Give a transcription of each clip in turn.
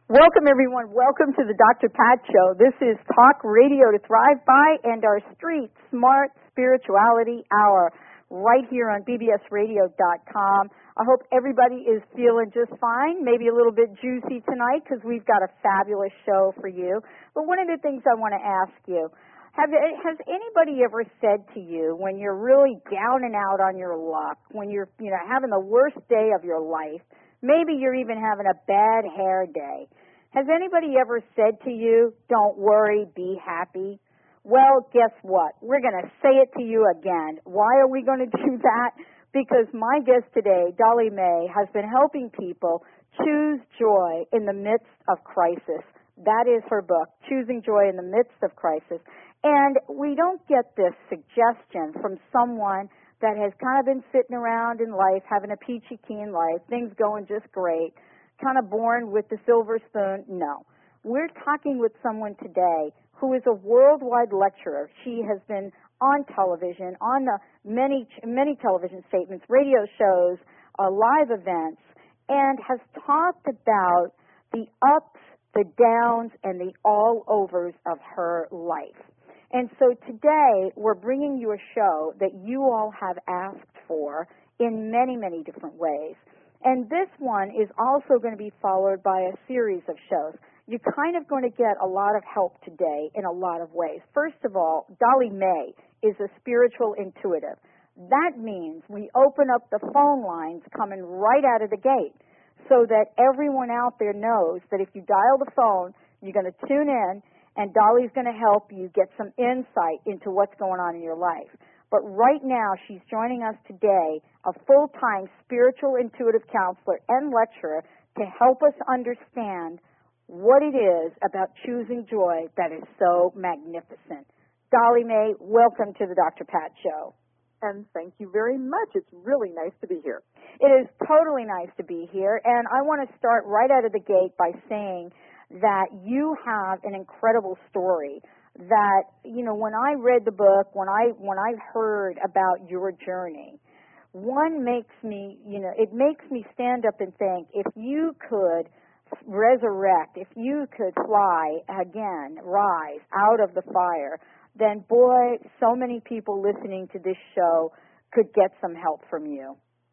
Welcome, everyone. Welcome to the Dr. Pat Show. This is Talk Radio to Thrive By and our Street Smart Spirituality Hour right here on bbsradio.com. I hope everybody is feeling just fine, maybe a little bit juicy tonight because we've got a fabulous show for you. But one of the things I want to ask you, has anybody ever said to you when you're really down and out on your luck, when you're having the worst day of your life, maybe you're even having a bad hair day, has anybody ever said to you, don't worry, be happy? Well, guess what? We're going to say it to you again. Why are we going to do that? Because my guest today, Dolly May, has been helping people choose joy in the midst of crisis. That is her book, Choosing Joy in the Midst of Crisis. And we don't get this suggestion from someone that has kind of been sitting around in life, having a peachy keen life, things going just great, kind of born with the silver spoon. No. We're talking with someone today who is a worldwide lecturer. She has been on television, on the many television statements, radio shows, live events, and has talked about the ups, the downs, and the all-overs of her life. And so today we're bringing you a show that you all have asked for in many, many different ways. And this one is also going to be followed by a series of shows. You're kind of going to get a lot of help today in a lot of ways. First of all, Dolly May is a spiritual intuitive. That means we open up the phone lines coming right out of the gate so that everyone out there knows that if you dial the phone, you're going to tune in, and Dolly's going to help you get some insight into what's going on in your life. But right now, she's joining us today, a full-time spiritual intuitive counselor and lecturer, to help us understand what it is about choosing joy that is so magnificent. Dolly May, welcome to the Dr. Pat Show. And thank you very much. It's really nice to be here. It is totally nice to be here, and I want to start right out of the gate by saying that you have an incredible story that, when I read the book, when I heard about your journey, one makes me, it makes me stand up and think, if you could resurrect, if you could fly again, rise out of the fire, then boy, so many people listening to this show could get some help from you.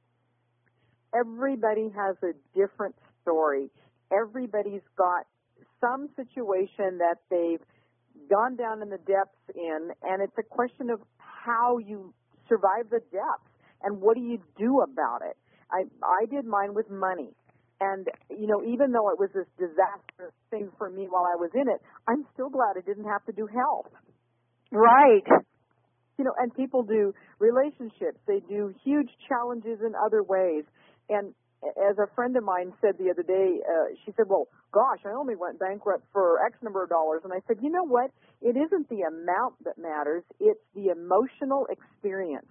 Everybody has a different story. Everybody's got some situation that they've gone down in the depths in, and it's a question of how you survive the depths and what do you do about it. I did mine with money, and even though it was this disastrous thing for me while I was in it, I'm still glad I didn't have to do health. Right. And people do relationships, they do huge challenges in other ways, and as a friend of mine said the other day, she said, well, gosh, I only went bankrupt for X number of dollars. And I said, you know what? It isn't the amount that matters. It's the emotional experience.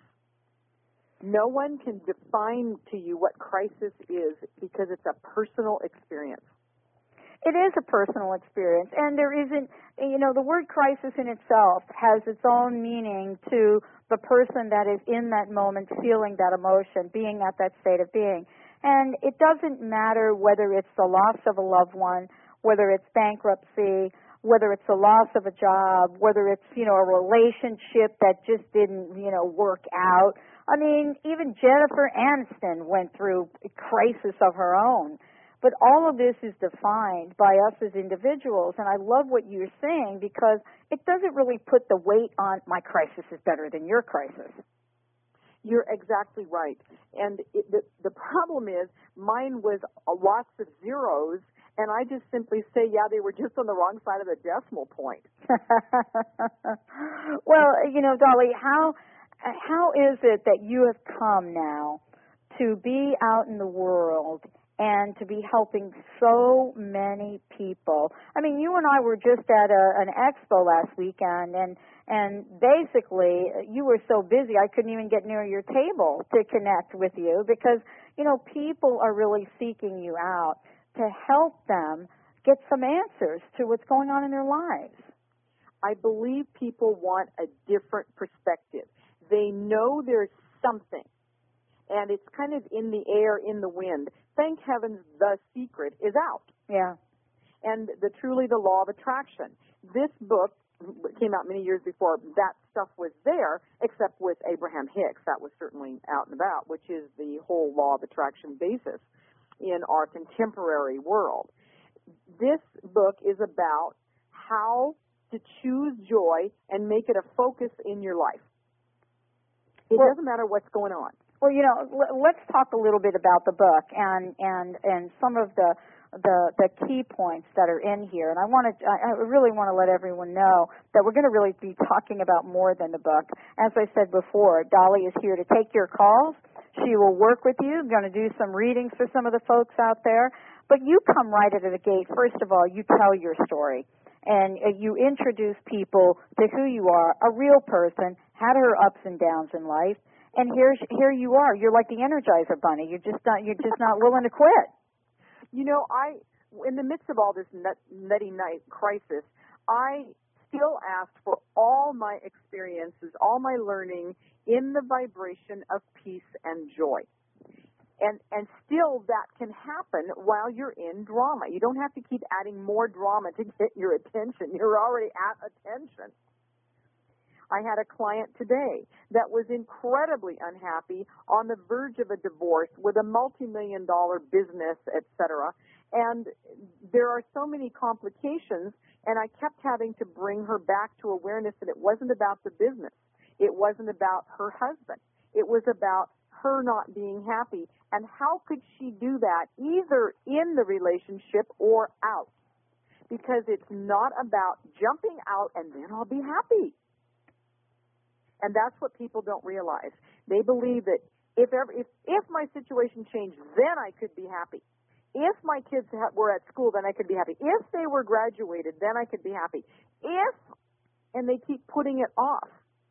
No one can define to you what crisis is because it's a personal experience. It is a personal experience. And there isn't, the word crisis in itself has its own meaning to the person that is in that moment, feeling that emotion, being at that state of being. And it doesn't matter whether it's the loss of a loved one, whether it's bankruptcy, whether it's the loss of a job, whether it's, a relationship that just didn't, work out. I mean, even Jennifer Aniston went through a crisis of her own. But all of this is defined by us as individuals. And I love what you're saying because it doesn't really put the weight on my crisis is better than your crisis. You're exactly right. And the problem is mine was lots of zeros, and I just simply say, yeah, they were just on the wrong side of the decimal point. Well, Dolly, how is it that you have come now to be out in the world and to be helping so many people? I mean, you and I were just at an expo last weekend, and basically you were so busy I couldn't even get near your table to connect with you because, people are really seeking you out to help them get some answers to what's going on in their lives. I believe people want a different perspective. They know there's something, and it's kind of in the air, in the wind. Thank heavens the secret is out. Yeah. and Truly the Law of Attraction. This book came out many years before that stuff was there, except with Abraham Hicks. That was certainly out and about, which is the whole law of attraction basis in our contemporary world. This book is about how to choose joy and make it a focus in your life. It doesn't matter what's going on. Well, let's talk a little bit about the book and some of the key points that are in here. And I really want to let everyone know that we're going to really be talking about more than the book. As I said before, Dolly is here to take your calls. She will work with you. I'm going to do some readings for some of the folks out there. But you come right out of the gate. First of all, you tell your story. And you introduce people to who you are, a real person, had her ups and downs in life. And here you are. You're like the Energizer Bunny. You're just not willing to quit. In the midst of all this nutty night crisis, I still asked for all my experiences, all my learning in the vibration of peace and joy. And still that can happen while you're in drama. You don't have to keep adding more drama to get your attention. You're already at attention. I had a client today that was incredibly unhappy, on the verge of a divorce, with a multi-million-dollar business, etc. And there are so many complications, and I kept having to bring her back to awareness that it wasn't about the business. It wasn't about her husband. It was about her not being happy. And how could she do that either in the relationship or out? Because it's not about jumping out and then I'll be happy. And that's what people don't realize. They believe that if my situation changed, then I could be happy. If my kids were at school, then I could be happy. If they were graduated, then I could be happy. And they keep putting it off.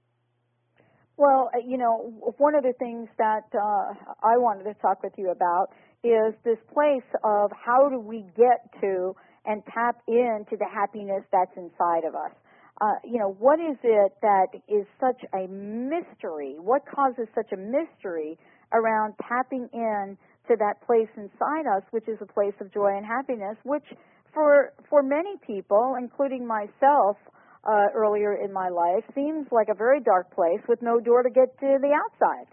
Well, one of the things that I wanted to talk with you about is this place of how do we get to and tap into the happiness that's inside of us. What is it that is such a mystery? What causes such a mystery around tapping in to that place inside us, which is a place of joy and happiness, which for many people, including myself, earlier in my life, seems like a very dark place with no door to get to the outside.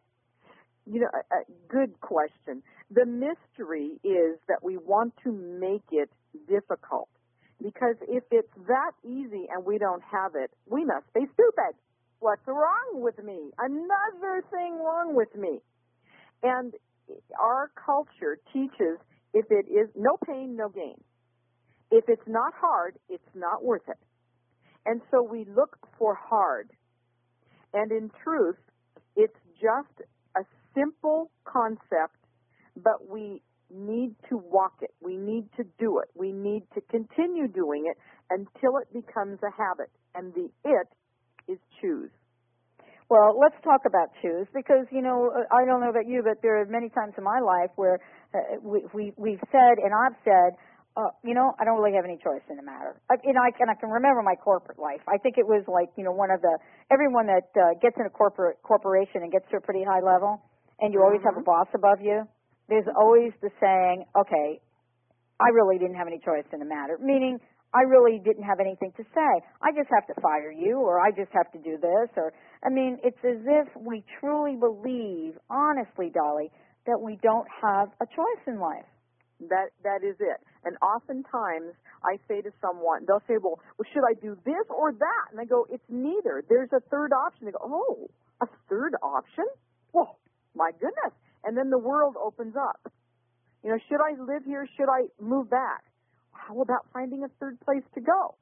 Good question. The mystery is that we want to make it difficult. Because if it's that easy and we don't have it, we must be stupid. What's wrong with me? Another thing wrong with me. And our culture teaches if it is no pain, no gain. If it's not hard, it's not worth it. And so we look for hard. And in truth, it's just a simple concept, but we need to walk it. We need to do it. We need to continue doing it until it becomes a habit. And the it is choose. Well, let's talk about choose because, I don't know about you, but there are many times in my life where we've said, and I've said, I don't really have any choice in the matter. I can remember my corporate life. I think it was like, everyone that gets in a corporation and gets to a pretty high level, and you always have a boss above you, there's always the saying, okay, I really didn't have any choice in the matter, meaning I really didn't have anything to say. I just have to fire you, or I just have to do this, it's as if we truly believe, honestly, Dolly, that we don't have a choice in life. That is it. And oftentimes I say to someone, they'll say, well, should I do this or that? And I go, it's neither. There's a third option. They go, oh, a third option? Well, my goodness. And then the world opens up. Should I live here? Should I move back? How about finding a third place to go?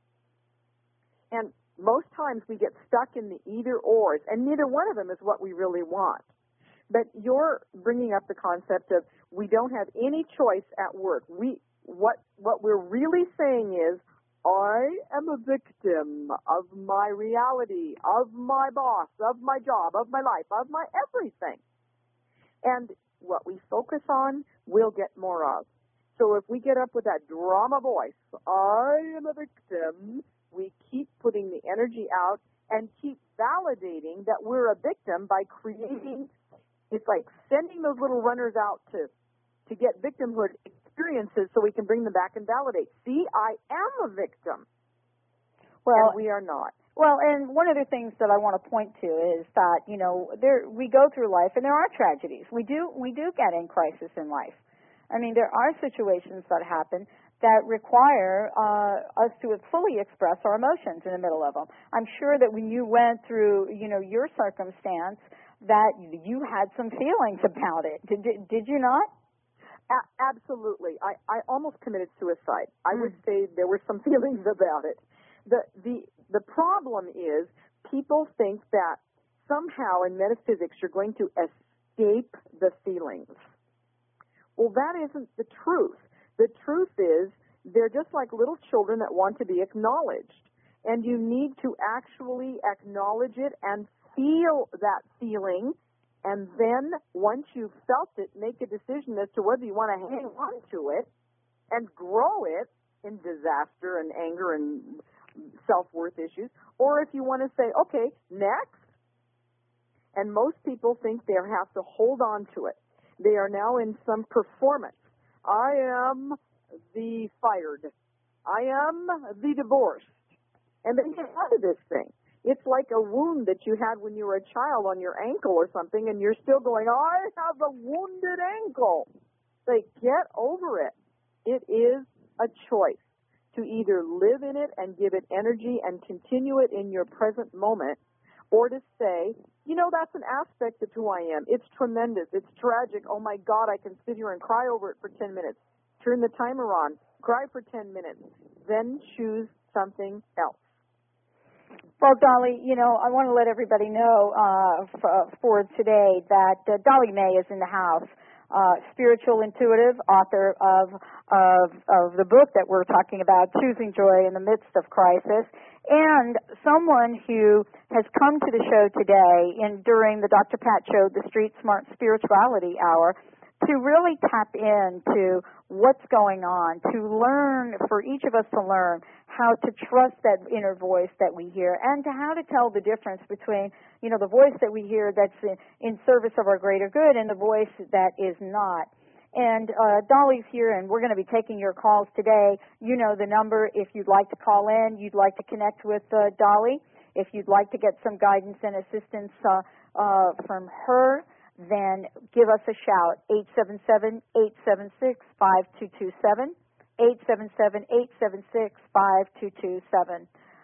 And most times we get stuck in the either ors, and neither one of them is what we really want. But you're bringing up the concept of we don't have any choice at work. What we're really saying is, I am a victim of my reality, of my boss, of my job, of my life, of my everything. And what we focus on, we'll get more of. So if we get up with that drama voice, I am a victim, we keep putting the energy out and keep validating that we're a victim by creating. It's like sending those little runners out to get victimhood experiences so we can bring them back and validate. See, I am a victim. Well, and we are not. Well, and one of the things that I want to point to is that, we go through life and there are tragedies. We do get in crisis in life. I mean, there are situations that happen that require us to fully express our emotions in the middle of them. I'm sure that when you went through, your circumstance, that you had some feelings about it. Did you not? Absolutely. I almost committed suicide. I would say there were some feelings about it. The problem is people think that somehow in metaphysics you're going to escape the feelings. Well, that isn't the truth. The truth is they're just like little children that want to be acknowledged. And you need to actually acknowledge it and feel that feeling. And then once you've felt it, make a decision as to whether you want to hang on to it and grow it in disaster and anger and self-worth issues, or if you want to say, okay, next. And most people think they have to hold on to it. They are now in some performance. I am the fired. I am the divorced. And they get out of this thing. It's like a wound that you had when you were a child on your ankle or something, and you're still going, I have a wounded ankle. Say, get over it. It is a choice to either live in it and give it energy and continue it in your present moment, or to say, that's an aspect of who I am. It's tremendous. It's tragic. Oh, my God, I can sit here and cry over it for 10 minutes. Turn the timer on. Cry for 10 minutes. Then choose something else. Well, Dolly, I want to let everybody know for today that Dolly May is in the house. Spiritual intuitive, author of the book that we're talking about, Choosing Joy in the Midst of Crisis, and someone who has come to the show today during the Dr. Pat Show, the Street Smart Spirituality Hour, to really tap into what's going on, to learn, for each of us to learn how to trust that inner voice that we hear, and to how to tell the difference between, the voice that we hear that's in service of our greater good and the voice that is not. And Dolly's here, and we're going to be taking your calls today. You know the number if you'd like to call in, you'd like to connect with Dolly, if you'd like to get some guidance and assistance from her, then give us a shout, 877-876-5227, 877-876-5227.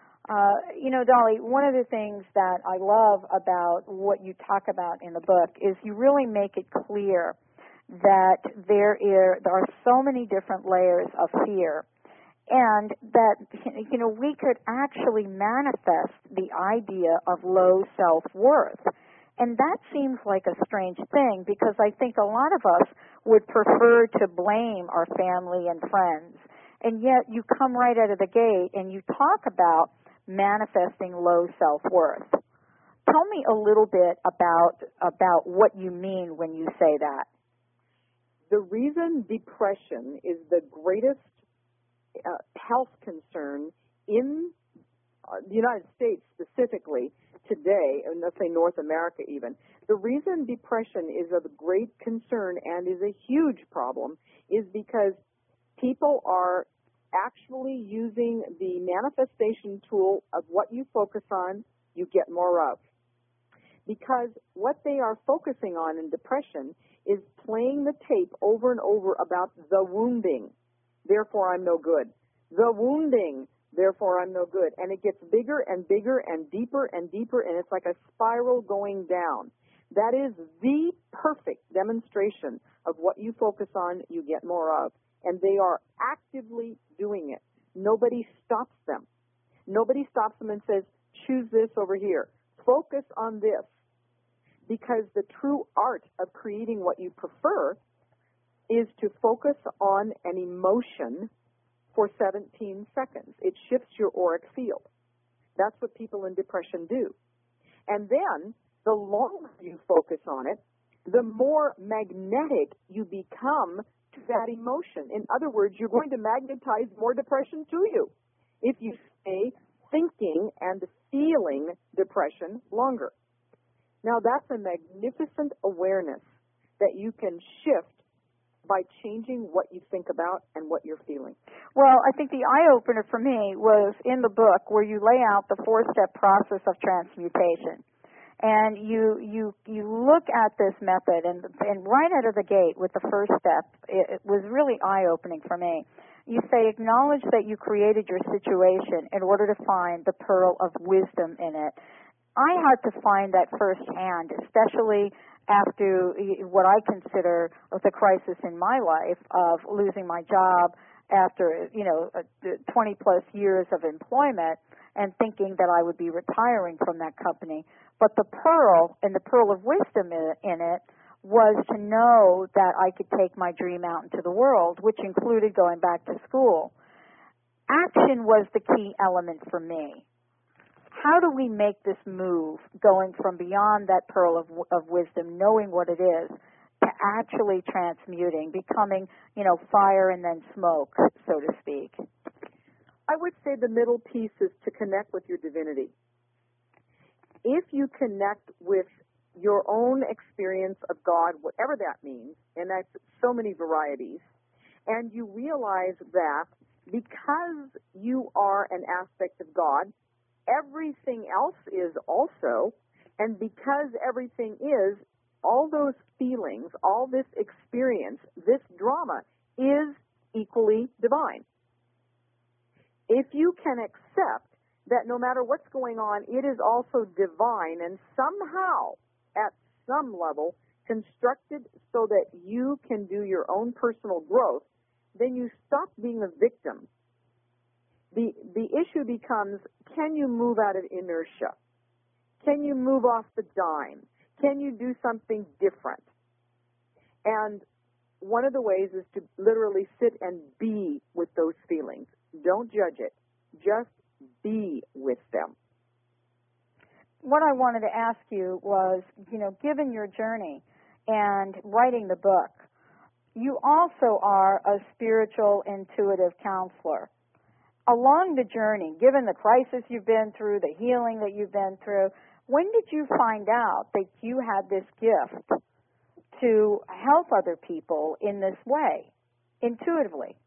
Dolly, one of the things that I love about what you talk about in the book is you really make it clear that there are so many different layers of fear, and that, we could actually manifest the idea of low self-worth. And that seems like a strange thing, because I think a lot of us would prefer to blame our family and friends. And yet you come right out of the gate and you talk about manifesting low self-worth. Tell me a little bit about what you mean when you say that. The reason depression is the greatest health concern in the United States specifically today, and let's say North America even, the reason depression is of great concern and is a huge problem is because people are actually using the manifestation tool of what you focus on, you get more of. Because what they are focusing on in depression is playing the tape over and over about the wounding, therefore I'm no good. The wounding, therefore I'm no good. And it gets bigger and bigger and deeper, and it's like a spiral going down. That is the perfect demonstration of what you focus on, you get more of. And they are actively doing it. Nobody stops them. Nobody stops them and says, choose this over here. Focus on this. Because the true art of creating what you prefer is to focus on an emotion for 17 seconds. It shifts your auric field. That's what people in depression do. And then, the longer you focus on it, the more magnetic you become to that emotion. In other words, you're going to magnetize more depression to you if you stay thinking and feeling depression longer. Now, that's a magnificent awareness that you can shift by changing what you think about and what you're feeling? Well, I think the eye-opener for me was in the book where you lay out the 4-step process of transmutation. And you look at this method, and right out of the gate with the first step, it was really eye-opening for me. You say, acknowledge that you created your situation in order to find the pearl of wisdom in it. I had to find that firsthand, especially after what I consider the crisis in my life of losing my job after, 20 plus years of employment and thinking that I would be retiring from that company. But the pearl and the pearl of wisdom in it was to know that I could take my dream out into the world, which included going back to school. Action was the key element for me. How do we make this move going from beyond that pearl of wisdom, knowing what it is, to actually transmuting, becoming, fire and then smoke, so to speak? I would say the middle piece is to connect with your divinity. If you connect with your own experience of God, whatever that means, and that's so many varieties, and you realize that because you are an aspect of God, everything else is also, and because everything is, all those feelings, all this experience, this drama is equally divine. If you can accept that no matter what's going on, it is also divine and somehow, at some level, constructed so that you can do your own personal growth, then you stop being a victim. The issue becomes, can you move out of inertia? Can you move off the dime? Can you do something different? And one of the ways is to literally sit and be with those feelings. Don't judge it. Just be with them. What I wanted to ask you was, given your journey and writing the book, you also are a spiritual intuitive counselor. Along the journey, given the crisis you've been through, the healing that you've been through, when did you find out that you had this gift to help other people in this way, intuitively?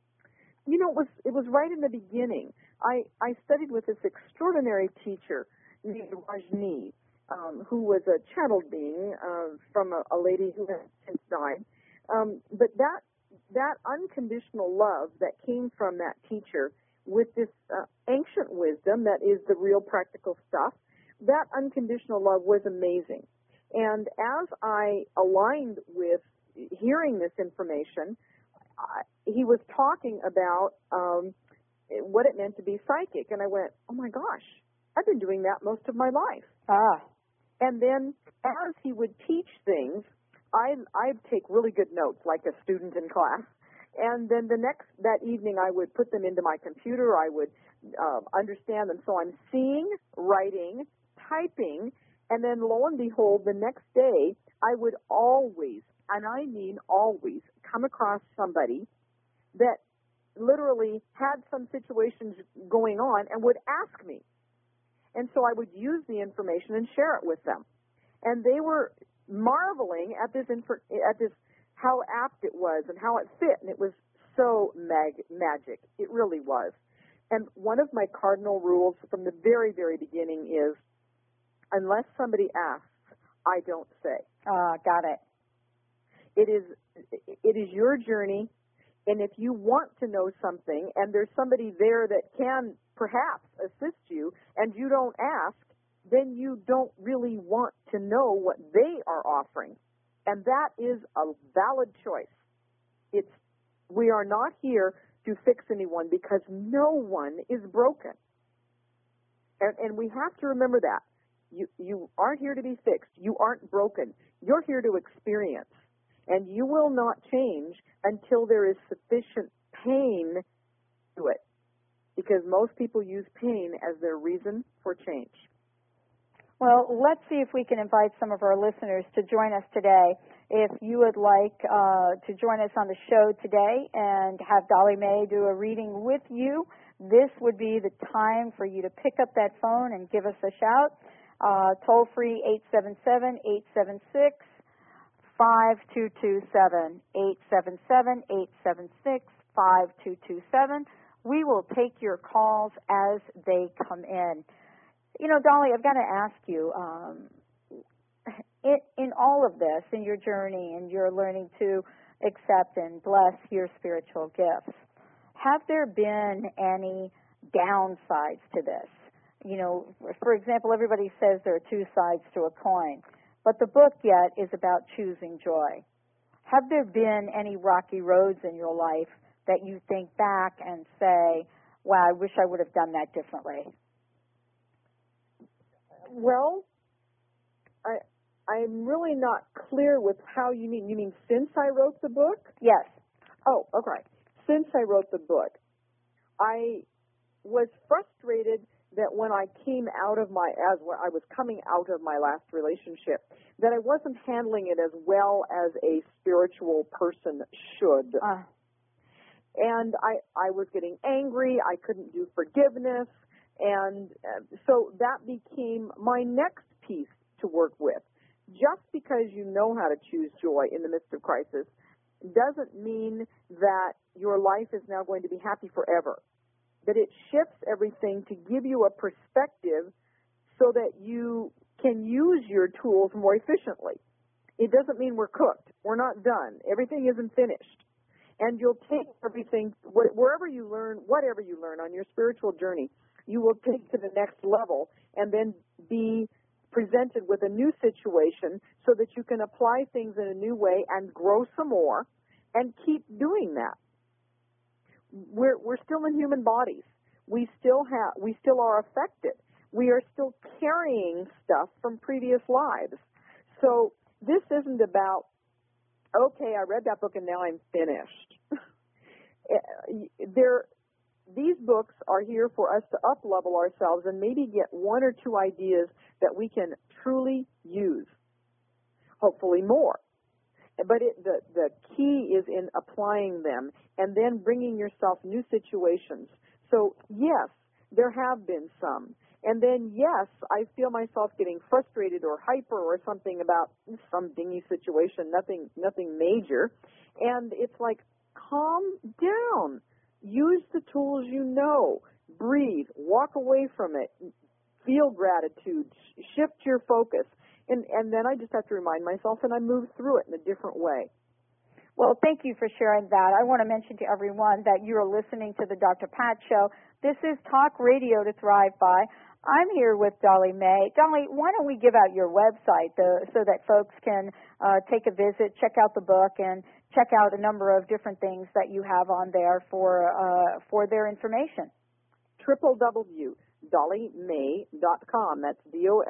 It was right in the beginning. I studied with this extraordinary teacher named Rajni, who was a channeled being from a lady who has since died. But that unconditional love that came from that teacher with this ancient wisdom that is the real practical stuff, that unconditional love was amazing. And as I aligned with hearing this information, he was talking about what it meant to be psychic. And I went, oh my gosh, I've been doing that most of my life. And then as he would teach things, I'd take really good notes like a student in class. And then that evening I would put them into my computer. I would understand them. So I'm seeing, writing, typing, and then lo and behold, the next day I would always, and I mean always, come across somebody that literally had some situations going on and would ask me. And so I would use the information and share it with them. And they were marveling at this how apt it was and how it fit, and it was so magic. It really was. And one of my cardinal rules from the very, very beginning is, unless somebody asks, I don't say. Got it. It is your journey, and if you want to know something, and there's somebody there that can perhaps assist you, and you don't ask, then you don't really want to know what they are offering. And that is a valid choice. We are not here to fix anyone because no one is broken. And we have to remember that. You aren't here to be fixed. You aren't broken. You're here to experience. And you will not change until there is sufficient pain to it. Because most people use pain as their reason for change. Well, let's see if we can invite some of our listeners to join us today. If you would like to join us on the show today and have Dolly May do a reading with you, this would be the time for you to pick up that phone and give us a shout. Toll free 877-876-5628. 5227, 877-876-5227. We will take your calls as they come in. You know, Dolly, I've got to ask you, in all of this, in your journey and your learning to accept and bless your spiritual gifts, have there been any downsides to this? You know, for example, everybody says there are two sides to a coin, but the book yet is about choosing joy. Have there been any rocky roads in your life that you think back and say, wow, I wish I would have done that differently? Well, I'm really not clear with how you mean. You mean since I wrote the book? Yes. Oh, okay. Since I wrote the book, I was frustrated that when I came out of as when I was coming out of my last relationship, that I wasn't handling it as well as a spiritual person should. And I was getting angry. I couldn't do forgiveness. And so that became my next piece to work with. Just because you know how to choose joy in the midst of crisis doesn't mean that your life is now going to be happy forever. That it shifts everything to give you a perspective so that you can use your tools more efficiently. It doesn't mean we're cooked. We're not done. Everything isn't finished. And you'll take everything, wherever you learn, whatever you learn on your spiritual journey, you will take to the next level and then be presented with a new situation so that you can apply things in a new way and grow some more and keep doing that. We're still in human bodies. We still are affected. We are still carrying stuff from previous lives. So this isn't about, okay, I read that book and now I'm finished. These books are here for us to up-level ourselves and maybe get one or two ideas that we can truly use. Hopefully more. But the key is in applying them and then bringing yourself new situations. So, yes, there have been some. And then, yes, I feel myself getting frustrated or hyper or something about some dingy situation, nothing major. And it's like, calm down. Use the tools you know. Breathe. Walk away from it. Feel gratitude. Shift your focus. And then I just have to remind myself, and I move through it in a different way. Well, thank you for sharing that. I want to mention to everyone that you're listening to the Dr. Pat Show. This is Talk Radio to Thrive By. I'm here with Dolly May. Dolly, why don't we give out your website so that folks can take a visit, check out the book, and check out a number of different things that you have on there for their information. www.dollymay.com. That's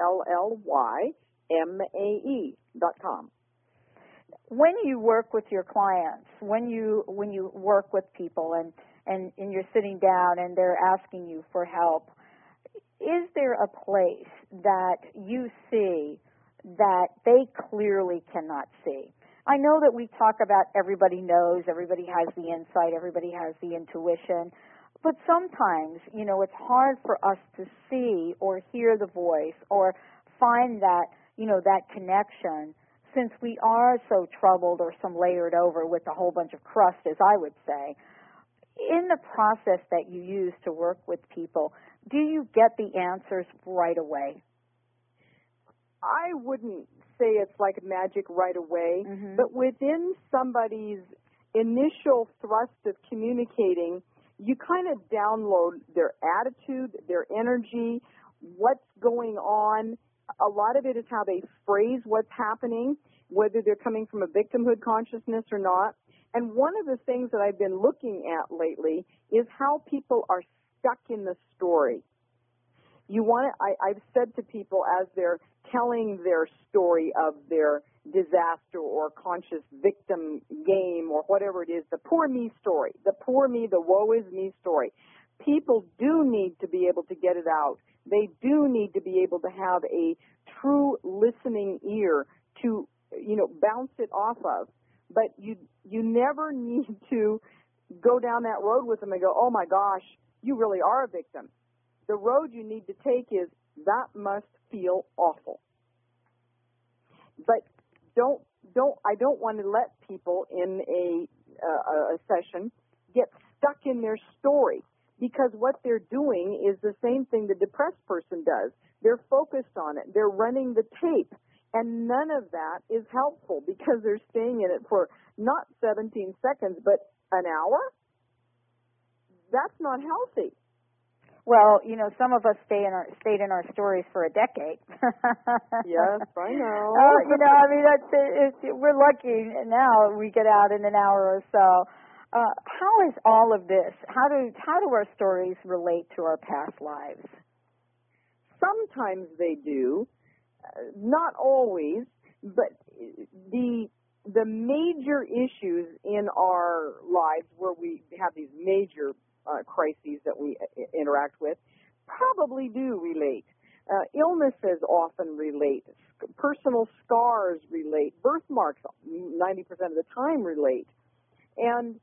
DOLLYMAE.com. When you work with your clients, when you work with people and you're sitting down and they're asking you for help, is there a place that you see that they clearly cannot see? I know that we talk about everybody knows, everybody has the insight, everybody has the intuition, but sometimes, you know, it's hard for us to see or hear the voice or find that, you know, that connection since we are so troubled or some layered over with a whole bunch of crust, as I would say. In the process that you use to work with people, do you get the answers right away? I wouldn't say it's like magic right away, but within somebody's initial thrust of communicating, you kind of download their attitude, their energy, what's going on. A lot of it is how they phrase what's happening, whether they're coming from a victimhood consciousness or not. And one of the things that I've been looking at lately is how people are stuck in the story. I've said to people as they're telling their story of their disaster or conscious victim game or whatever it is, the poor me story, the poor me, the woe is me story. People do need to be able to get it out. They do need to be able to have a true listening ear to, you know, bounce it off of. But you never need to go down that road with them and go, oh my gosh, you really are a victim. The road you need to take is, that must feel awful. But don't I don't want to let people in a session get stuck in their story, because what they're doing is the same thing the depressed person does. They're focused on it. They're running the tape. And none of that is helpful, because they're staying in it for not 17 seconds, but an hour? That's not healthy. Well, some of us stayed in our stories for a decade. Yes, I know. We're lucky now we get out in an hour or so. How is all of this? How do our stories relate to our past lives? Sometimes they do, not always, but the major issues in our lives where we have these major crises that we interact with probably do relate. Illnesses often relate. Personal scars relate. Birthmarks 90% of the time relate. And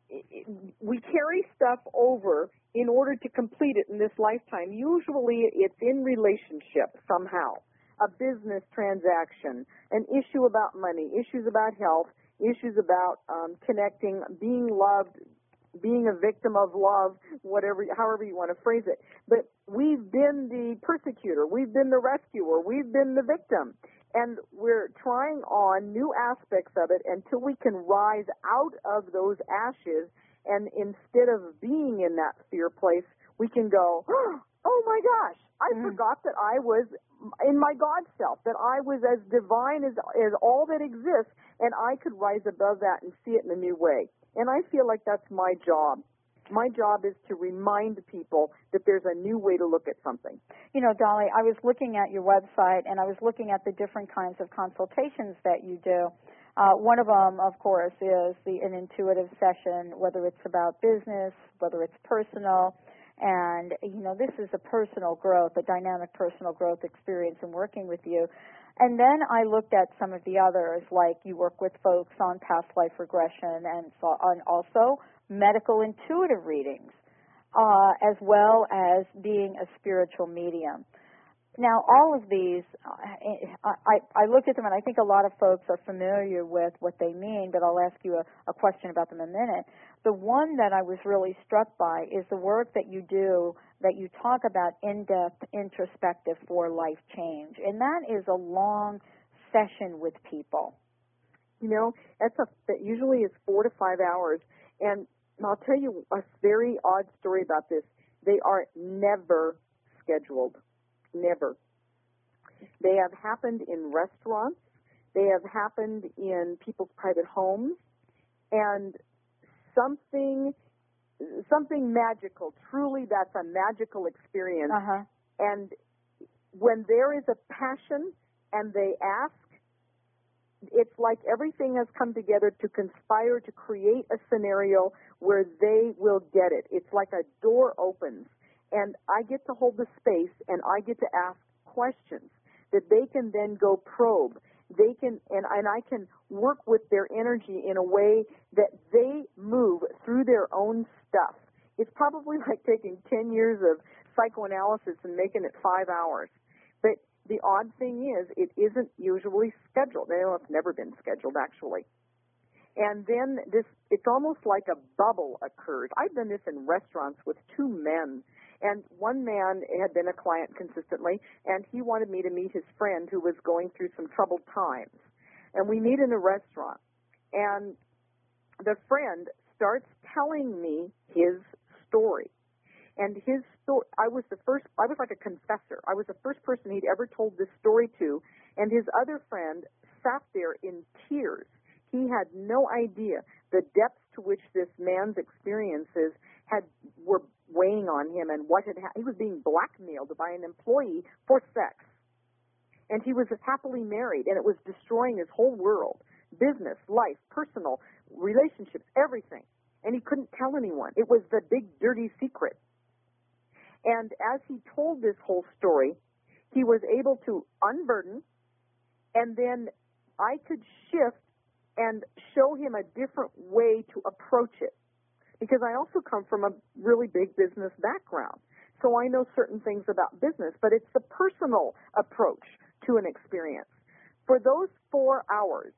we carry stuff over in order to complete it in this lifetime. Usually it's in relationship somehow. A business transaction, an issue about money, issues about health, issues about connecting, being loved, being a victim of love, however you want to phrase it. But we've been the persecutor, we've been the rescuer, we've been the victim. And we're trying on new aspects of it until we can rise out of those ashes, and instead of being in that fear place, we can go, oh my gosh, I forgot that I was in my God self, that I was as divine as all that exists, and I could rise above that and see it in a new way. And I feel like that's my job. My job is to remind people that there's a new way to look at something. Dolly, I was looking at your website, and I was looking at the different kinds of consultations that you do. One of them, of course, is an intuitive session, whether it's about business, whether it's personal. And, this is a personal growth, a dynamic personal growth experience in working with you. And then I looked at some of the others, like you work with folks on past life regression and also medical intuitive readings, as well as being a spiritual medium. Now, all of these, I looked at them, and I think a lot of folks are familiar with what they mean, but I'll ask you a question about them in a minute. The one that I was really struck by is the work that you do, that you talk about in-depth introspective for life change, and that is a long session with people. That usually is 4 to 5 hours, and I'll tell you a very odd story about this. They are never scheduled. Never. They have happened in restaurants. They have happened in people's private homes, and something magical. Truly, that's a magical experience. Uh-huh. And when there is a passion and they ask, it's like everything has come together to conspire to create a scenario where they will get it. It's like a door opens, and I get to hold the space, and I get to ask questions that they can then go probe. They can, and I can work with their energy in a way that they move through their own stuff. It's probably like taking 10 years of psychoanalysis and making it 5 hours. But the odd thing is, it isn't usually scheduled. It's never been scheduled, actually. And then it's almost like a bubble occurs. I've done this in restaurants with 2 men. And one man had been a client consistently, and he wanted me to meet his friend who was going through some troubled times. And we meet in a restaurant. And the friend starts telling me his story. And his story, I was like a confessor. I was the first person he'd ever told this story to. And his other friend sat there in tears. He had no idea the depths to which this man's experiences were weighing on him, and what had he was being blackmailed by an employee for sex. And he was happily married, and it was destroying his whole world. Business, life, personal, relationships, everything. And he couldn't tell anyone. It was the big, dirty secret. And as he told this whole story, he was able to unburden, and then I could shift and show him a different way to approach it. Because I also come from a really big business background. So I know certain things about business, but it's the personal approach to an experience. For those 4 hours,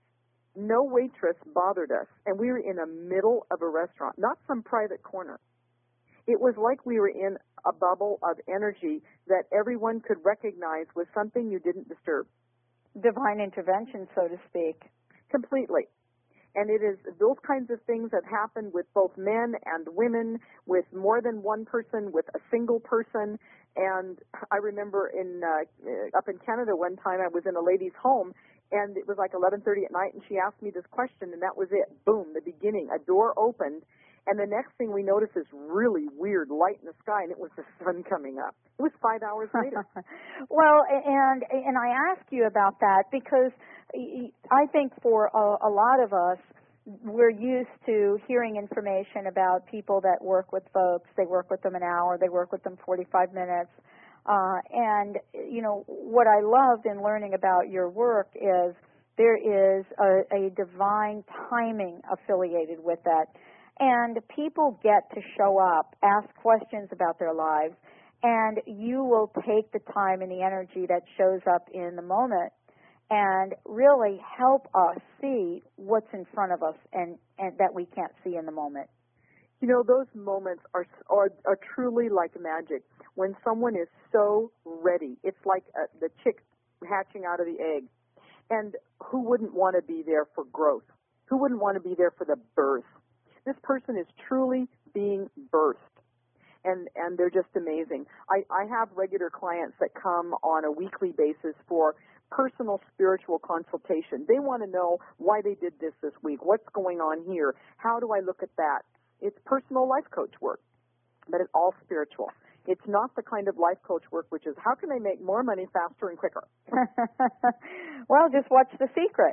No waitress bothered us, and we were in the middle of a restaurant, not some private corner. It was like we were in a bubble of energy that everyone could recognize was something you didn't disturb. Divine intervention, so to speak. Completely. And it is those kinds of things that happen with both men and women, with more than one person, with a single person. And I remember up in Canada one time, I was in a lady's home, and it was like 11:30 at night, and she asked me this question, and that was it. Boom, the beginning. A door opened, and the next thing we noticed is really weird light in the sky, and it was the sun coming up. It was 5 hours later. Well, and I ask you about that because I think for a lot of us, we're used to hearing information about people that work with folks. They work with them an hour, they work with them 45 minutes. And, you know, what I loved in learning about your work is there is a divine timing affiliated with that. And people get to show up, ask questions about their lives, and you will take the time and the energy that shows up in the moment and really help us see what's in front of us and that we can't see in the moment. You know, those moments are truly like magic. When someone is so ready, it's like the chick hatching out of the egg. And who wouldn't want to be there for growth? Who wouldn't want to be there for the birth? This person is truly being birthed. And they're just amazing. I have regular clients that come on a weekly basis for personal spiritual consultation. They want to know why they did this week, what's going on here, how do I look at that? It's personal life coach work, but it's all spiritual. It's not the kind of life coach work which is how can I make more money faster and quicker? Well, just watch The Secret.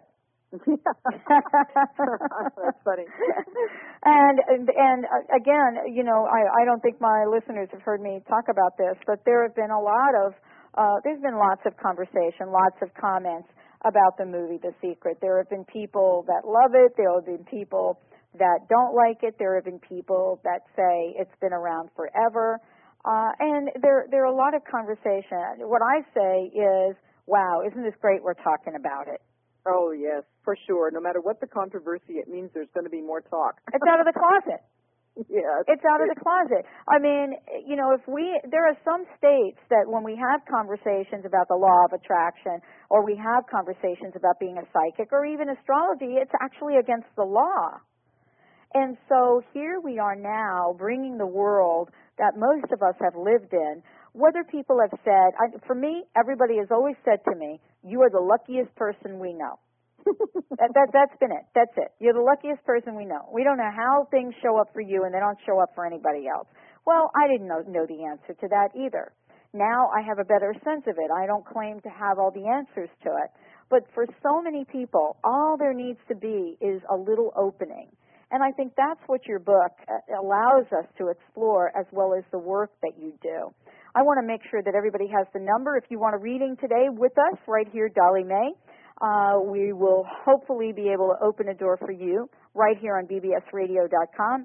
That's funny. And again, you know, I don't think my listeners have heard me talk about this, but there have been there's been lots of conversation, lots of comments about the movie The Secret. There have been people that love it. There have been people that don't like it. There have been people that say it's been around forever. And there are a lot of conversation. What I say is, wow, isn't this great we're talking about it? Oh, yes, for sure. No matter what the controversy, it means there's going to be more talk. It's out of the closet. Yeah, it's out of the closet. I mean, you know, there are some states that when we have conversations about the law of attraction, or we have conversations about being a psychic, or even astrology, it's actually against the law. And so here we are now bringing the world that most of us have lived in. Whether people have said, for me, everybody has always said to me, you are the luckiest person we know. That's been it. That's it. You're the luckiest person we know. We don't know how things show up for you and they don't show up for anybody else. Well, I didn't know the answer to that either. Now I have a better sense of it. I don't claim to have all the answers to it. But for so many people, all there needs to be is a little opening. And I think that's what your book allows us to explore, as well as the work that you do. I want to make sure that everybody has the number. If you want a reading today with us, right here, Dolly May, we will hopefully be able to open a door for you right here on bbsradio.com,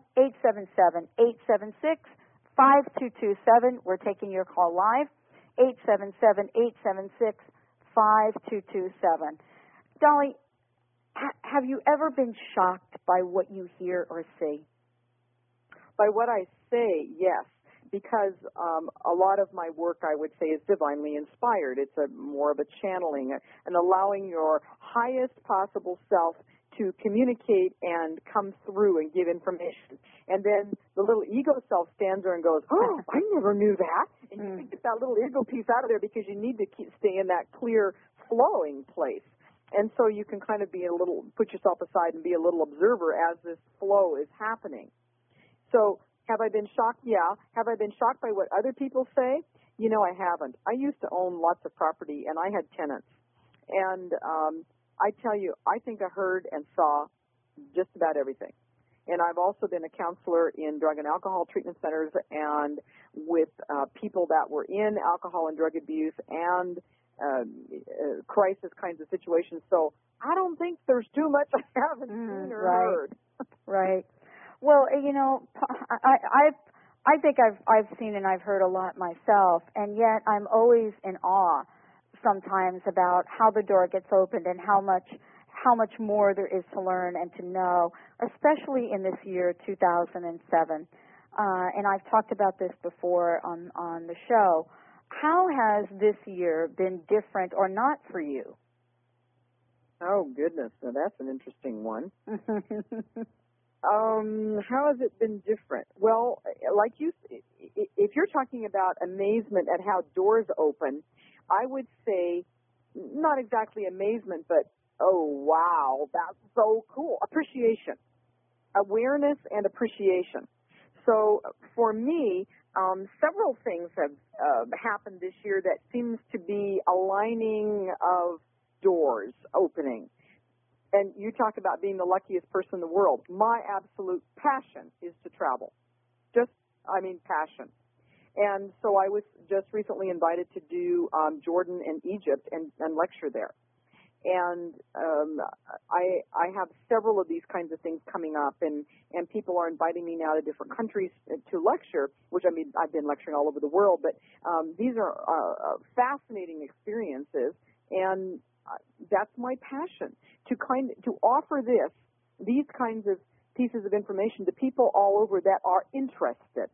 877-876-5227. We're taking your call live, 877-876-5227. Dolly, have you ever been shocked by what you hear or see? By what I say, yes, because a lot of my work, I would say, is divinely inspired. It's more of a channeling and allowing your highest possible self to communicate and come through and give information. And then the little ego self stands there and goes, oh, I never knew that. And you can get that little ego piece out of there because you need to stay in that clear flowing place. And so you can kind of put yourself aside and be a little observer as this flow is happening. So have I been shocked? Yeah. Have I been shocked by what other people say? You know, I haven't. I used to own lots of property, and I had tenants. And I tell you, I think I heard and saw just about everything. And I've also been a counselor in drug and alcohol treatment centers and with people that were in alcohol and drug abuse and crisis kinds of situations. So I don't think there's too much I haven't seen or heard. Right. Well, you know, I think I've seen and I've heard a lot myself, and yet I'm always in awe sometimes about how the door gets opened and how how much more there is to learn and to know, especially in this year, 2007. And I've talked about this before on the show. How has this year been different or not for you? Oh, goodness. Now, that's an interesting one. How has it been different? Well, like if you're talking about amazement at how doors open, I would say not exactly amazement, but, oh, wow, that's so cool. Appreciation. Awareness and appreciation. So for me, several things have happened this year that seems to be aligning of doors opening. And you talk about being the luckiest person in the world. My absolute passion is to travel. Passion. And so I was just recently invited to do Jordan and Egypt and lecture there. And I have several of these kinds of things coming up, and people are inviting me now to different countries to lecture, which, I've been lecturing all over the world, but these are fascinating experiences, and that's my passion, to offer these kinds of pieces of information to people all over that are interested.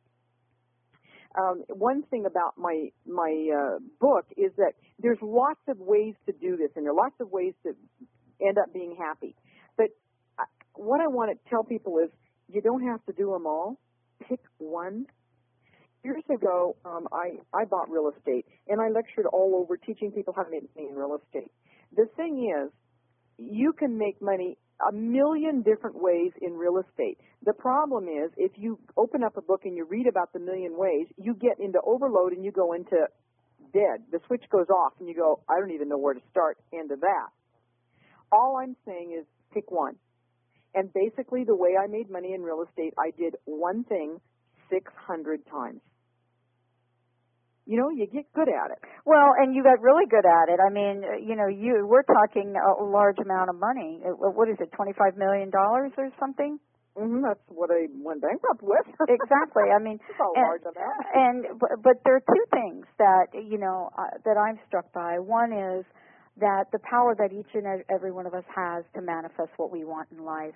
One thing about my book is that there's lots of ways to do this, and there are lots of ways to end up being happy. But what I want to tell people is you don't have to do them all. Pick one. Years ago, I bought real estate, and I lectured all over teaching people how to make money in real estate. The thing is, you can make money a million different ways in real estate. The problem is, if you open up a book and you read about the million ways, you get into overload and you go into dead. The switch goes off and you go, I don't even know where to start. End of that. All I'm saying is pick one. And basically the way I made money in real estate, I did one thing 600 times. You get good at it. Well, and you got really good at it. We're talking a large amount of money. What is it, $25 million or something? Mm-hmm, that's what I went bankrupt with. Exactly. It's a large amount. But there are two things that that I'm struck by. One is that the power that each and every one of us has to manifest what we want in life.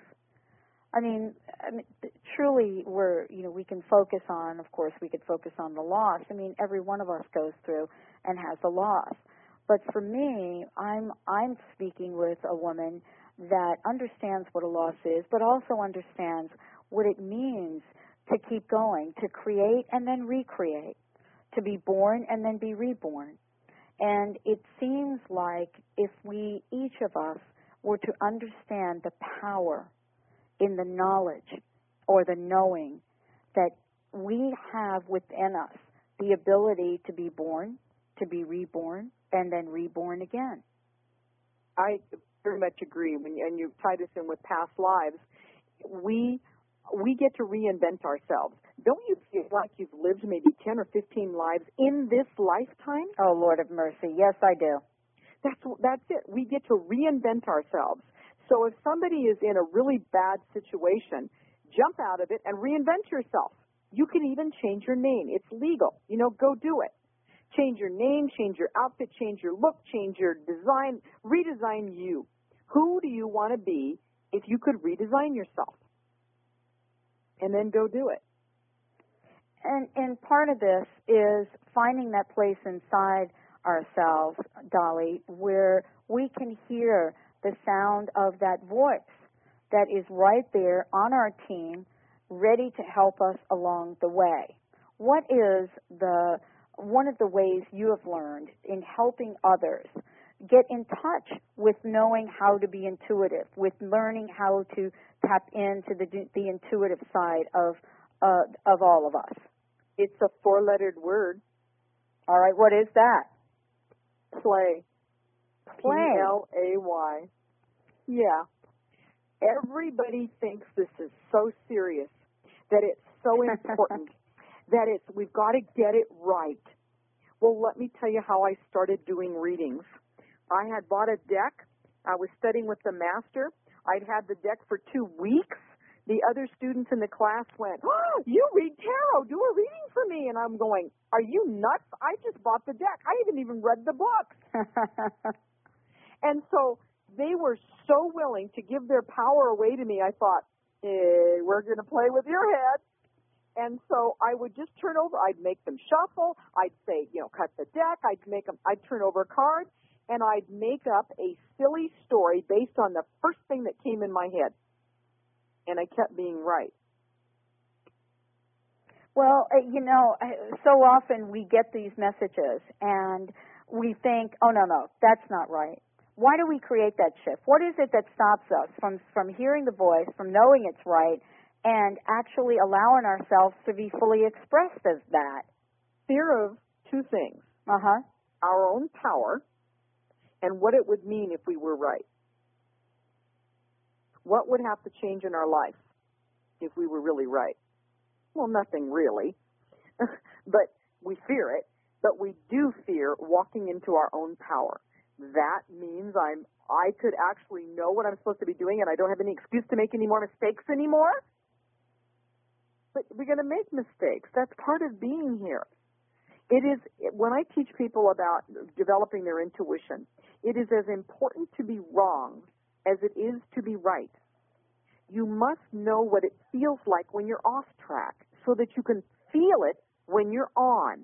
Truly, we can focus on, of course, we could focus on the loss. Every one of us goes through and has a loss. But for me, I'm speaking with a woman that understands what a loss is, but also understands what it means to keep going, to create and then recreate, to be born and then be reborn. And it seems like if we, each of us, were to understand the power in the knowledge or the knowing that we have within us the ability to be born, to be reborn, and then reborn again. I very much agree. And you tie this in with past lives, we get to reinvent ourselves. Don't you feel like you've lived maybe 10 or 15 lives in this lifetime? Oh, Lord of mercy. Yes, I do. That's it. We get to reinvent ourselves. So if somebody is in a really bad situation, jump out of it and reinvent yourself. You can even change your name. It's legal. Go do it. Change your name, change your outfit, change your look, change your design, redesign you. Who do you want to be if you could redesign yourself? And then go do it. And part of this is finding that place inside ourselves, Dolly, where we can hear the sound of that voice that is right there on our team, ready to help us along the way. What is one of the ways you have learned in helping others get in touch with knowing how to be intuitive, with learning how to tap into the intuitive side of all of us? It's a 4-lettered word. All right, what is that? Play. Play. Play. Yeah. Everybody thinks this is so serious, that it's so important, that we've got to get it right. Well, let me tell you how I started doing readings. I had bought a deck. I was studying with the master. I'd had the deck for 2 weeks. The other students in the class went, "Oh, you read tarot. Do a reading for me." And I'm going, "Are you nuts? I just bought the deck. I haven't even read the book." And so they were so willing to give their power away to me. I thought, we're going to play with your head. And so I would just turn over. I'd make them shuffle. I'd say, cut the deck. I'd turn over cards, and I'd make up a silly story based on the first thing that came in my head. And I kept being right. Well, so often we get these messages and we think, oh, no, that's not right. Why do we create that shift? What is it that stops us from hearing the voice, from knowing it's right, and actually allowing ourselves to be fully expressed as that? Fear of two things. Uh-huh. Our own power and what it would mean if we were right. What would have to change in our life if we were really right? Well, nothing really. But we fear it. But we do fear walking into our own power. That means I could actually know what I'm supposed to be doing, and I don't have any excuse to make any more mistakes anymore. But we're going to make mistakes. That's part of being here. It is, when I teach people about developing their intuition, it is as important to be wrong as it is to be right. You must know what it feels like when you're off track so that you can feel it when you're on.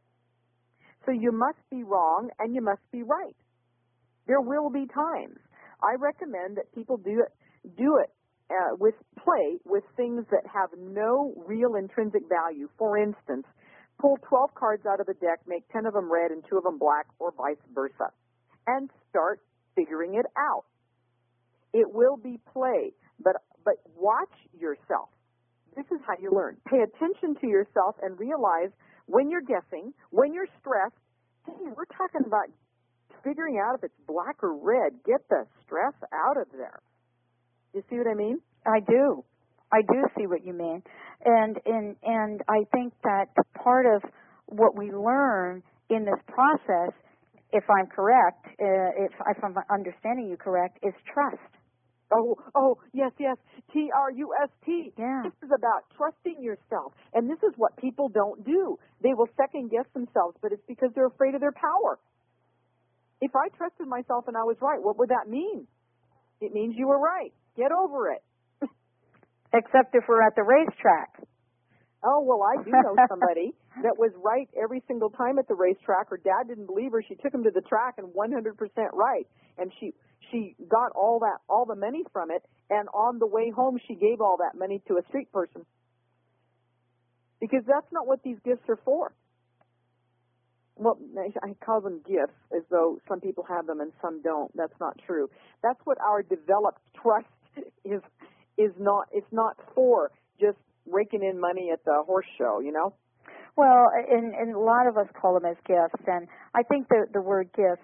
So you must be wrong and you must be right. There will be times. I recommend that people do it with play with things that have no real intrinsic value. For instance, pull 12 cards out of the deck, make 10 of them red and 2 of them black, or vice versa, and start figuring it out. It will be play, but watch yourself. This is how you learn. Pay attention to yourself and realize when you're guessing, when you're stressed, hey, we're talking about figuring out if it's black or red. Get the stress out of there. You see what I mean? I do. I do see what you mean. And I think that part of what we learn in this process, if I'm correct, if I'm understanding you correct, is trust. Oh, yes, TRUST. Yeah. This is about trusting yourself. And this is what people don't do. They will second guess themselves, but it's because they're afraid of their power. If I trusted myself and I was right, what would that mean? It means you were right. Get over it. Except if we're at the racetrack. Oh, well, I do know somebody that was right every single time at the racetrack. Her dad didn't believe her. She took him to the track and 100% right. And she got all the money from it. And on the way home, she gave all that money to a street person. Because that's not what these gifts are for. Well, I call them gifts as though some people have them and some don't. That's not true. That's what our developed trust is not. It's not for just raking in money at the horse show, Well, and a lot of us call them as gifts, and I think the word gift,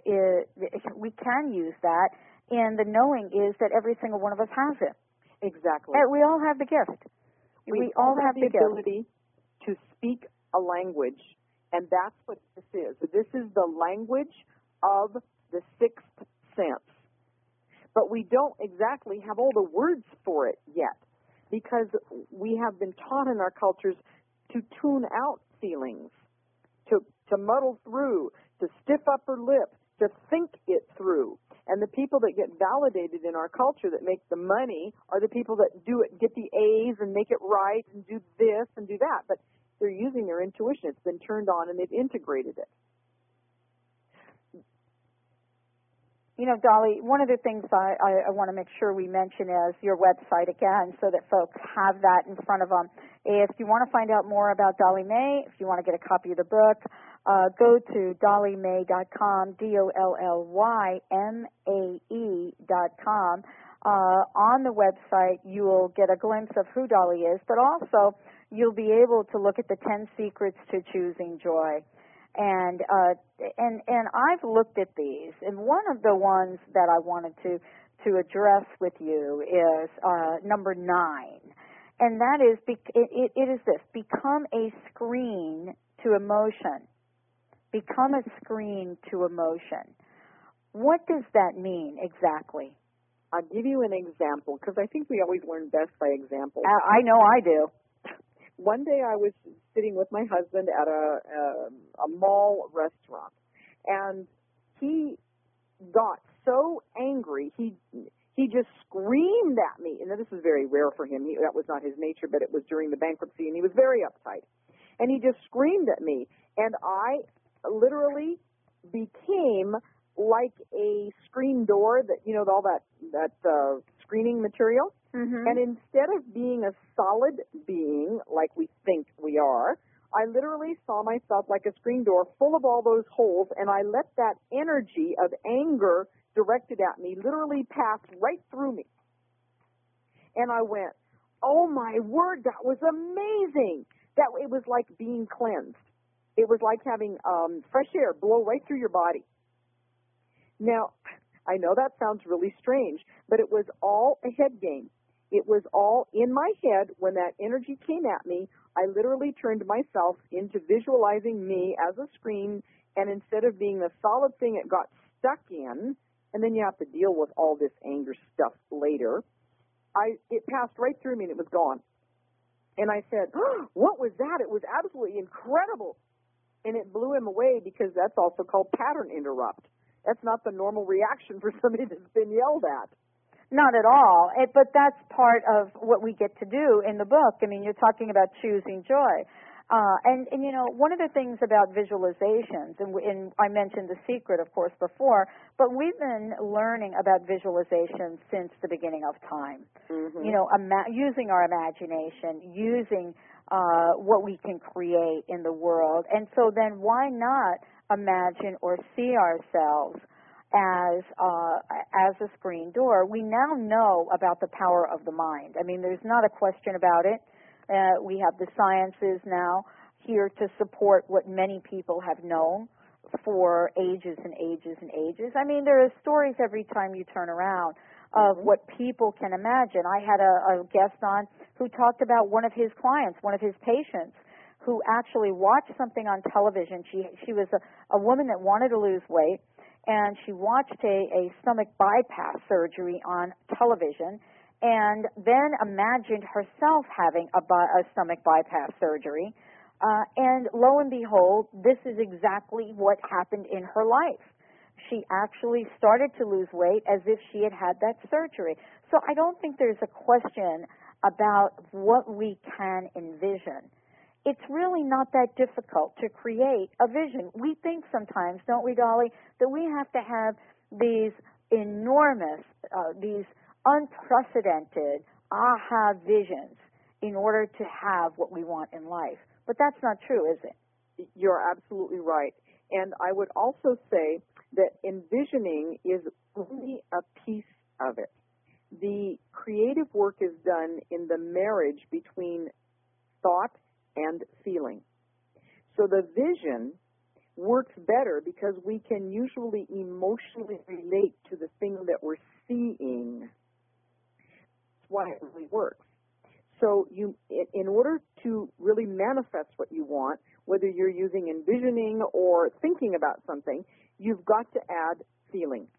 we can use that, and the knowing is that every single one of us has it. Exactly. And we all have the gift. We all have the ability to speak a language, and that's what this is. This is the language of the sixth sense. But we don't exactly have all the words for it yet, because we have been taught in our cultures to tune out feelings, to muddle through, to stiff upper lip, to think it through. And the people that get validated in our culture that make the money are the people that do it, get the A's and make it right and do this and do that. But they're using their intuition. It's been turned on and they've integrated it. Dolly, one of the things I want to make sure we mention is your website again so that folks have that in front of them. If you want to find out more about Dolly May, if you want to get a copy of the book, go to dollymay.com, DOLLYMAE.com. On the website, you will get a glimpse of who Dolly is, but also you'll be able to look at the 10 secrets to choosing joy. And I've looked at these, and one of the ones that I wanted to address with you is number 9, and that is it is this: become a screen to emotion. Become a screen to emotion. What does that mean exactly? I'll give you an example because I think we always learn best by example. I know I do. One day I was sitting with my husband at a mall restaurant, and he got so angry, he just screamed at me. And this is very rare for him. That was not his nature, but it was during the bankruptcy, and he was very uptight. And he just screamed at me, and I literally became like a screen door that, all that screening material. Mm-hmm. And instead of being a solid being like we think we are, I literally saw myself like a screen door full of all those holes, and I let that energy of anger directed at me literally pass right through me. And I went, oh my word, that was amazing. That it was like being cleansed. It was like having fresh air blow right through your body. Now, I know that sounds really strange, but it was all a head game. It was all in my head. When that energy came at me, I literally turned myself into visualizing me as a screen, and instead of being the solid thing it got stuck in, and then you have to deal with all this anger stuff later, it passed right through me and it was gone. And I said, oh, what was that? It was absolutely incredible. And it blew him away, because that's also called pattern interrupt. That's not the normal reaction for somebody that's been yelled at. Not at all. But that's part of what we get to do in the book. I mean, you're talking about choosing joy. And one of the things about visualizations, and I mentioned The Secret, of course, before, but we've been learning about visualizations since the beginning of time. Mm-hmm. Using our imagination, using what we can create in the world. And so then why not imagine or see ourselves as a screen door? We now know about the power of the mind. I mean, there's not a question about it. We have the sciences now here to support what many people have known for ages and ages and ages. I mean, there are stories every time you turn around of what people can imagine. I had a guest on who talked about one of his clients, one of his patients, who actually watched something on television. She was a woman that wanted to lose weight, and she watched a stomach bypass surgery on television, and then imagined herself having a stomach bypass surgery. And lo and behold, this is exactly what happened in her life. She actually started to lose weight as if she had had that surgery. So I don't think there's a question about what we can envision. It's really not that difficult to create a vision. We think sometimes, don't we, Dolly, that we have to have these enormous, these unprecedented aha visions in order to have what we want in life. But that's not true, is it? You're absolutely right. And I would also say that envisioning is only a piece of it. The creative work is done in the marriage between thought and feeling. So the vision works better because we can usually emotionally relate to the thing that we're seeing. That's why it really works. So in order to really manifest what you want, whether you're using envisioning or thinking about something, you've got to add feeling.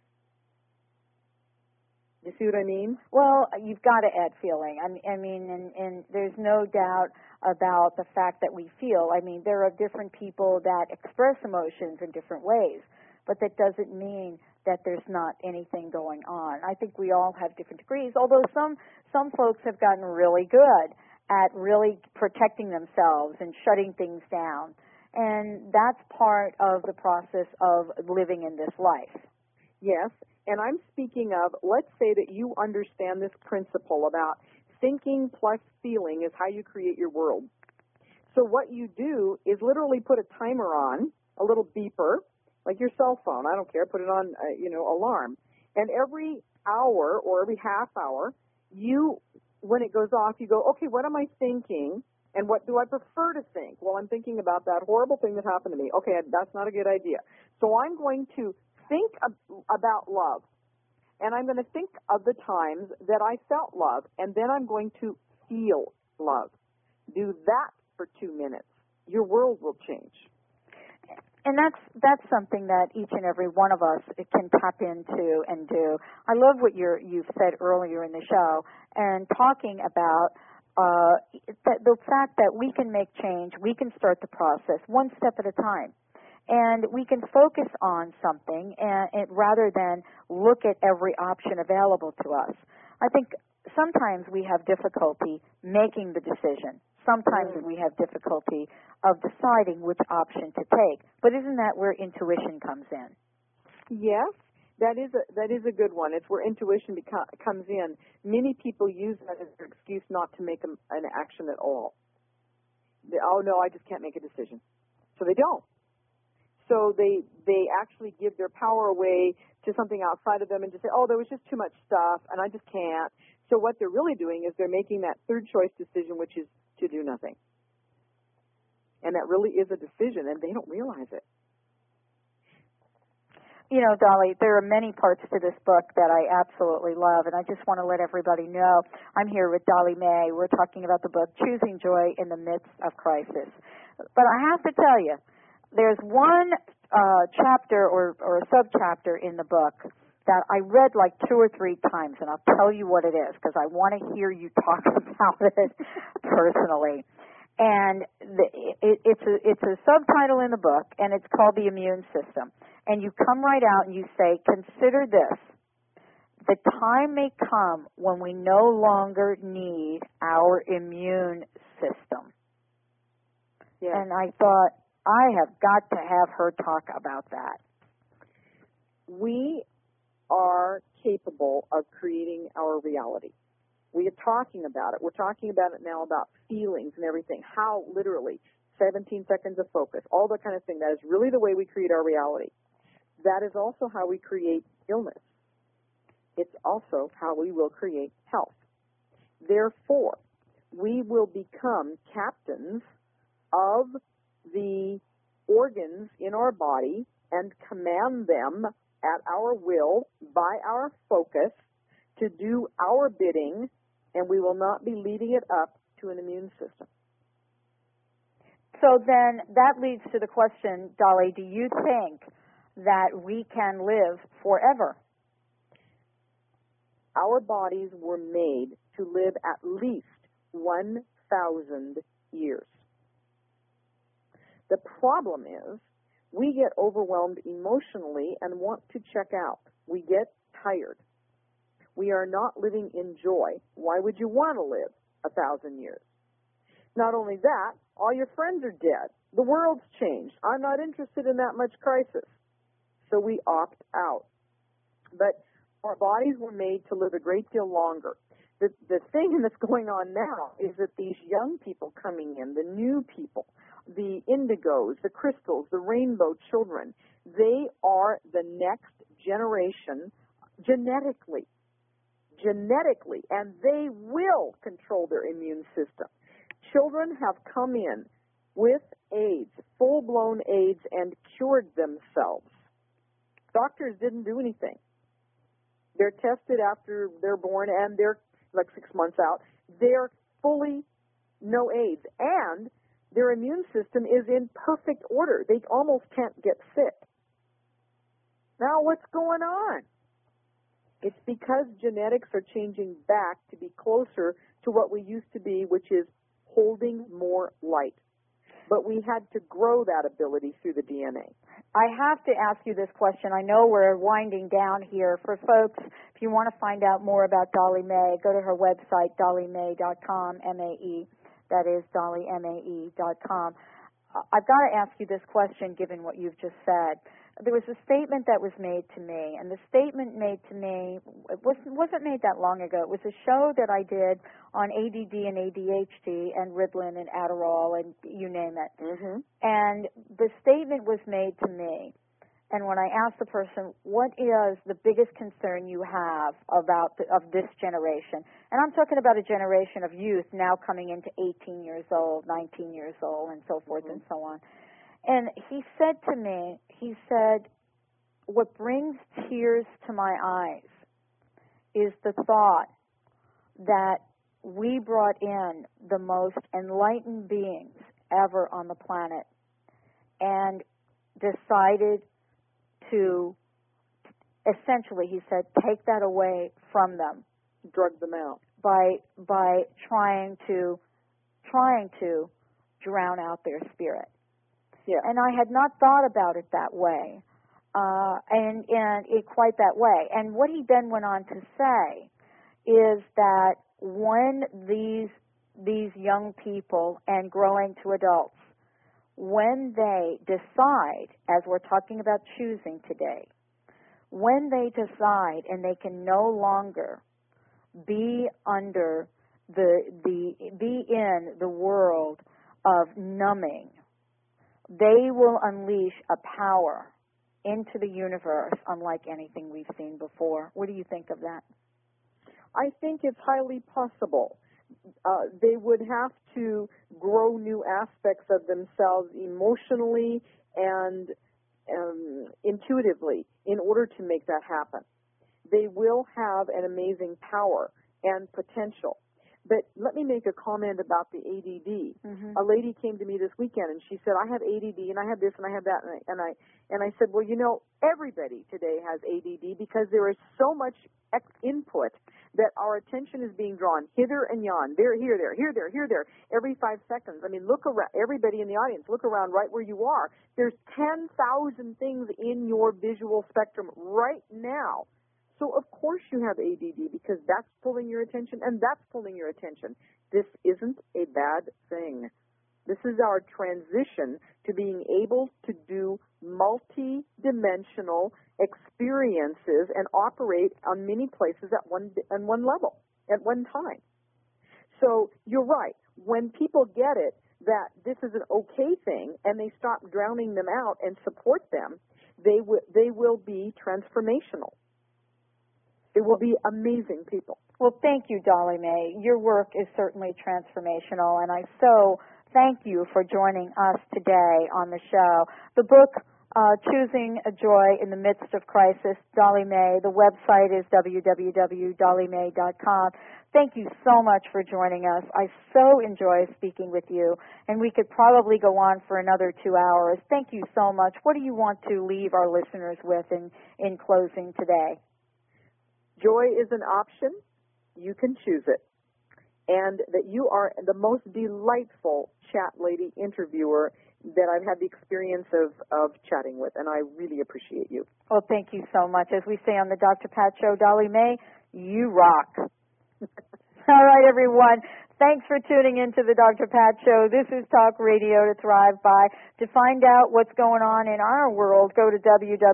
You see what I mean? Well, you've got to add feeling. I mean, and there's no doubt about the fact that we feel. I mean, there are different people that express emotions in different ways, but that doesn't mean that there's not anything going on. I think we all have different degrees, although some folks have gotten really good at really protecting themselves and shutting things down. And that's part of the process of living in this life. Yes, and I'm speaking of, let's say that you understand this principle about thinking plus feeling is how you create your world. So what you do is literally put a timer on, a little beeper, like your cell phone. I don't care, put it on, alarm. And every hour or every half hour, when it goes off, you go, okay, what am I thinking? And what do I prefer to think? Well, I'm thinking about that horrible thing that happened to me. Okay, that's not a good idea. So I'm going to think about love. And I'm going to think of the times that I felt love. And then I'm going to feel love. Do that for 2 minutes. Your world will change. And that's something that each and every one of us can tap into and do. I love what you've said earlier in the show, and talking about the fact that we can make change, we can start the process one step at a time. And we can focus on something rather than look at every option available to us. I think sometimes we have difficulty making the decision. Sometimes we have difficulty of deciding which option to take. But isn't that where intuition comes in? Yes, that is a good one. It's where intuition comes in. Many people use that as their excuse not to make an action at all. Oh, no, I just can't make a decision. So they don't. So they actually give their power away to something outside of them and just say, oh, there was just too much stuff and I just can't. So what they're really doing is they're making that third choice decision, which is to do nothing. And that really is a decision, and they don't realize it. You know, Dolly, there are many parts to this book that I absolutely love, and I just want to let everybody know I'm here with Dolly May. We're talking about the book, Choosing Joy in the Midst of Crisis. But I have to tell you, there's one chapter or a subchapter in the book that I read like 2 or 3 times, and I'll tell you what it is because I want to hear you talk about it personally. And it's a subtitle in the book, and it's called The Immune System. And you come right out and you say, consider this. The time may come when we no longer need our immune system. Yes. And I thought, I have got to have her talk about that. We are capable of creating our reality. We are talking about it. We're talking about it now about feelings and everything. How literally 17 seconds of focus, all that kind of thing. That is really the way we create our reality. That is also how we create illness. It's also how we will create health. Therefore, we will become captains of the organs in our body and command them at our will by our focus to do our bidding, and we will not be leading it up to an immune system. So then that leads to the question, Dolly, do you think that we can live forever? Our bodies were made to live at least 1,000 years. The problem is we get overwhelmed emotionally and want to check out. We get tired. We are not living in joy. Why would you want to live 1,000 years? Not only that, all your friends are dead. The world's changed. I'm not interested in that much crisis. So we opt out. But our bodies were made to live a great deal longer. The thing that's going on now is that these young people coming in, the new people, the indigos, the crystals, the rainbow children, they are the next generation genetically, and they will control their immune system. Children have come in with AIDS, full-blown AIDS, and cured themselves. Doctors didn't do anything. They're tested after they're born, and they're like 6 months out. They're fully no AIDS, and their immune system is in perfect order. They almost can't get sick. Now, what's going on? It's because genetics are changing back to be closer to what we used to be, which is holding more light. But we had to grow that ability through the DNA. I have to ask you this question. I know we're winding down here. For folks, if you want to find out more about Dolly May, go to her website, dollymay.com, M-A-E. That is dollymay.com. I've got to ask you this question, given what you've just said. There was a statement that was made to me, and the statement made to me, it wasn't made that long ago. It was a show that I did on ADD and ADHD and Ritalin and Adderall and you name it. Mm-hmm. And the statement was made to me, and when I asked the person, what is the biggest concern you have of this generation? And I'm talking about a generation of youth now coming into 18 years old, 19 years old, and so forth and so on. And he said to me, what brings tears to my eyes is the thought that we brought in the most enlightened beings ever on the planet and decided to, essentially, he said, take that away from them. Drug them out. By trying to drown out their spirit. Yeah. And I had not thought about it that way, and it quite that way. And what he then went on to say is that when these young people and growing to adults, when they decide, as we're talking about choosing today, when they decide and they can no longer be under be in the world of numbing, they will unleash a power into the universe unlike anything we've seen before. What do you think of that? I think it's highly possible. They would have to grow new aspects of themselves emotionally and intuitively in order to make that happen. They will have an amazing power and potential. But let me make a comment about the ADD. Mm-hmm. A lady came to me this weekend and she said, I have ADD and I have this and I have that. And I said, well, you know, everybody today has ADD because there is so much input that our attention is being drawn hither and yon, there, here, there, every 5 seconds. I mean, look around, everybody in the audience, look around right where you are. There's 10,000 things in your visual spectrum right now. So, of course, you have ADD because that's pulling your attention and that's pulling your attention. This isn't a bad thing. This is our transition to being able to do multi-dimensional experiences and operate on many places at one level, at one time. So, you're right. When people get it that this is an okay thing and they stop drowning them out and support them, they will be transformational. It will be amazing people. Well, thank you, Dolly May. Your work is certainly transformational, and I so thank you for joining us today on the show. The book, Choosing a Joy in the Midst of Crisis, Dolly May. The website is www.dollymay.com. Thank you so much for joining us. I so enjoy speaking with you, and we could probably go on for another 2 hours. Thank you so much. What do you want to leave our listeners with in closing today? Joy is an option. You can choose it. And that you are the most delightful chat lady interviewer that I've had the experience of chatting with, and I really appreciate you. Well, thank you so much. As we say on the Dr. Pat Show, Dolly May, you rock. All right, everyone. Thanks for tuning in to the Dr. Pat Show. This is Talk Radio to Thrive By. To find out what's going on in our world, go to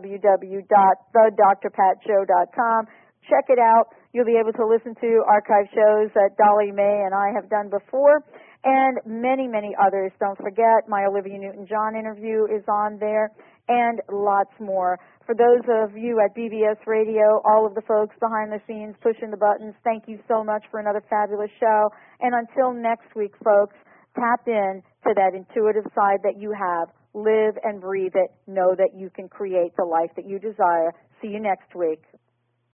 www.thedrpatshow.com. Check it out. You'll be able to listen to archive shows that Dolly May and I have done before, and many, many others. Don't forget, my Olivia Newton-John interview is on there, and lots more. For those of you at BBS Radio, all of the folks behind the scenes pushing the buttons, thank you so much for another fabulous show. And until next week, folks, tap in to that intuitive side that you have. Live and breathe it. Know that you can create the life that you desire. See you next week.